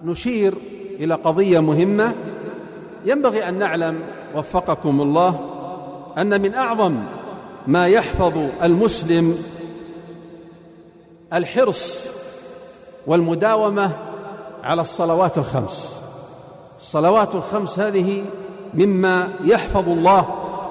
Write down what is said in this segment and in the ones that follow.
نشير إلى قضية مهمة. ينبغي أن نعلم وفقكم الله أن من أعظم ما يحفظ المسلم الحرص والمداومة على الصلوات الخمس. الصلوات الخمس هذه مما يحفظ الله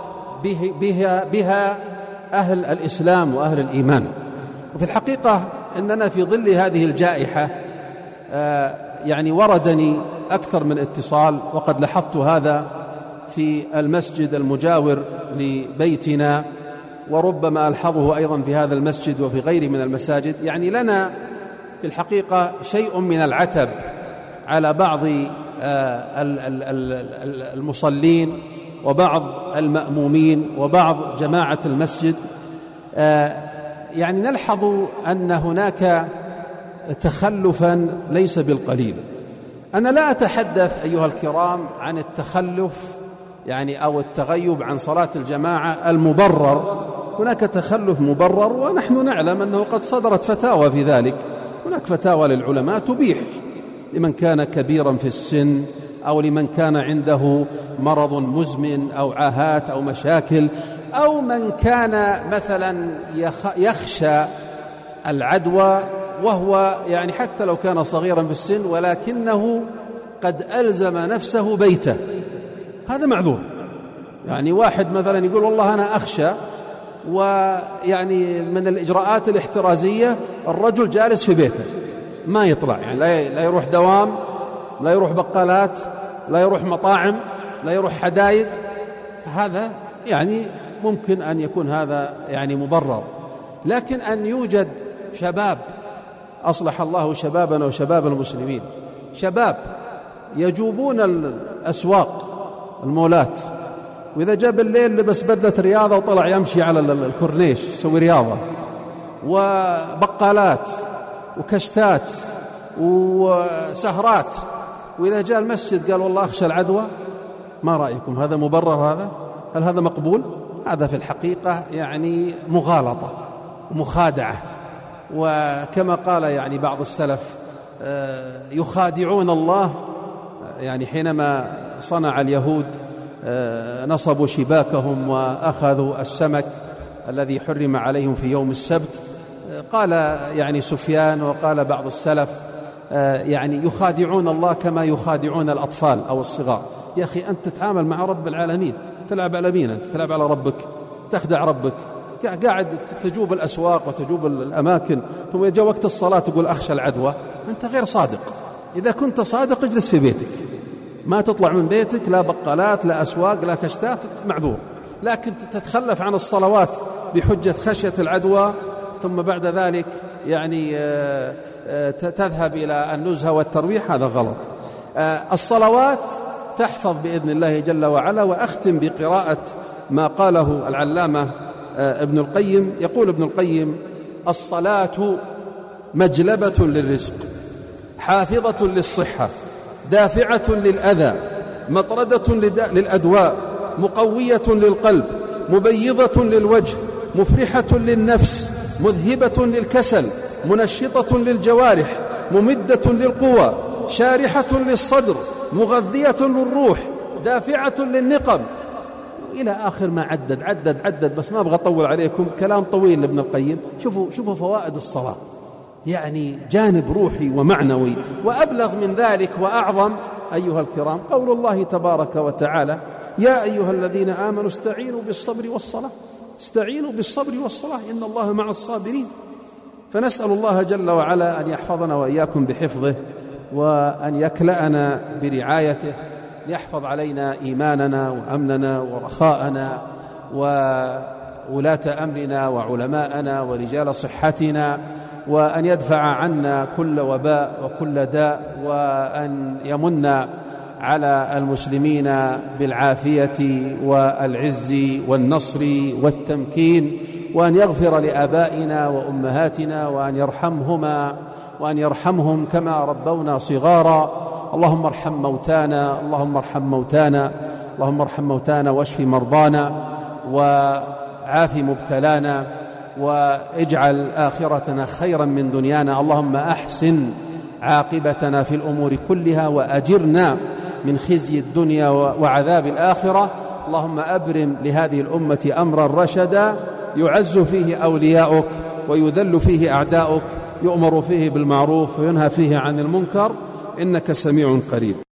بها أهل الإسلام وأهل الإيمان. وفي الحقيقة أننا في ظل هذه الجائحة يعني وردني أكثر من اتصال، وقد لاحظت هذا في المسجد المجاور لبيتنا، وربما ألحظه أيضا في هذا المسجد وفي غيره من المساجد. يعني لنا في الحقيقة شيء من العتب على بعض المصلين وبعض المأمومين وبعض جماعة المسجد. يعني نلحظ أن هناك تخلفا ليس بالقليل. أنا لا أتحدث أيها الكرام عن التخلف يعني أو التغيب عن صلاة الجماعة المبرر. هناك تخلف مبرر ونحن نعلم أنه قد صدرت فتاوى في ذلك. هناك فتاوى للعلماء تبيح لمن كان كبيرا في السن أو لمن كان عنده مرض مزمن أو عاهات أو مشاكل، أو من كان مثلا يخشى العدوى وهو يعني حتى لو كان صغيرا في السن ولكنه قد ألزم نفسه بيته، هذا معذور. يعني واحد مثلا يقول والله أنا أخشى، ويعني من الإجراءات الاحترازية الرجل جالس في بيته ما يطلع، يعني لا يروح دوام، لا يروح بقالات، لا يروح مطاعم، لا يروح حدائق. هذا يعني ممكن أن يكون هذا يعني مبرر. لكن أن يوجد شباب، أصلح الله شبابنا وشباب المسلمين، شباب يجوبون الأسواق المولات، وإذا جاء الليل لبس بدلة رياضة وطلع يمشي على الكورنيش يسوي رياضة، وبقالات وكشتات وسهرات، وإذا جاء المسجد قال والله أخشى العدوى. ما رأيكم؟ هذا مبرر؟ هل هذا مقبول؟ هذا في الحقيقة يعني مغالطة ومخادعة. وكما قال يعني بعض السلف يخادعون الله، يعني حينما صنع اليهود نصبوا شباكهم وأخذوا السمك الذي حرم عليهم في يوم السبت، قال يعني سفيان وقال بعض السلف يعني يخادعون الله كما يخادعون الأطفال أو الصغار. يا أخي أنت تتعامل مع رب العالمين، تلعب على مين؟ أنت تلعب على ربك، تخدع ربك، قاعد تجوب الأسواق وتجوب الأماكن، ثم جاء وقت الصلاة تقول أخشى العدوى. أنت غير صادق. إذا كنت صادق اجلس في بيتك، ما تطلع من بيتك، لا بقالات لا أسواق لا كشتات، معذور. لكن تتخلف عن الصلوات بحجة خشية العدوى، ثم بعد ذلك يعني تذهب إلى النزهة والترويح، هذا غلط. الصلوات تحفظ بإذن الله جل وعلا. وأختم بقراءة ما قاله العلامة ابن القيم. يقول ابن القيم: الصلاة مجلبة للرزق، حافظة للصحة، دافعة للأذى، مطردة للأدواء، مقوية للقلب، مبيضة للوجه، مفرحة للنفس، مذهبة للكسل، منشطة للجوارح، ممدة للقوى، شارحة للصدر، مغذية للروح، دافعة للنقم، إلى آخر ما عدد. بس ما أبغى أطول عليكم، كلام طويل لابن القيم. شوفوا فوائد الصلاة، يعني جانب روحي ومعنوي. وأبلغ من ذلك وأعظم أيها الكرام قول الله تبارك وتعالى: يا أيها الذين آمنوا استعينوا بالصبر والصلاة، استعينوا بالصبر والصلاة إن الله مع الصابرين. فنسأل الله جل وعلا أن يحفظنا وإياكم بحفظه، وأن يكلأنا برعايته، ليحفظ علينا إيماننا وأمننا ورخاءنا وولاة أمرنا وعلماءنا ورجال صحتنا، وأن يدفع عنا كل وباء وكل داء، وأن يمن على المسلمين بالعافية والعز والنصر والتمكين، وأن يغفر لآبائنا وأمهاتنا، وأن يرحمهم كما ربونا صغارا. اللهم ارحم موتانا، اللهم ارحم موتانا، اللهم ارحم موتانا، واشف مرضانا، وعاف مبتلانا، واجعل آخرتنا خيرا من دنيانا. اللهم أحسن عاقبتنا في الأمور كلها، وأجرنا من خزي الدنيا وعذاب الآخرة. اللهم أبرم لهذه الأمة أمرا رشدا يعز فيه أولياؤك ويذل فيه أعداؤك، يؤمر فيه بالمعروف وينهى فيه عن المنكر، إنك سميع قريب.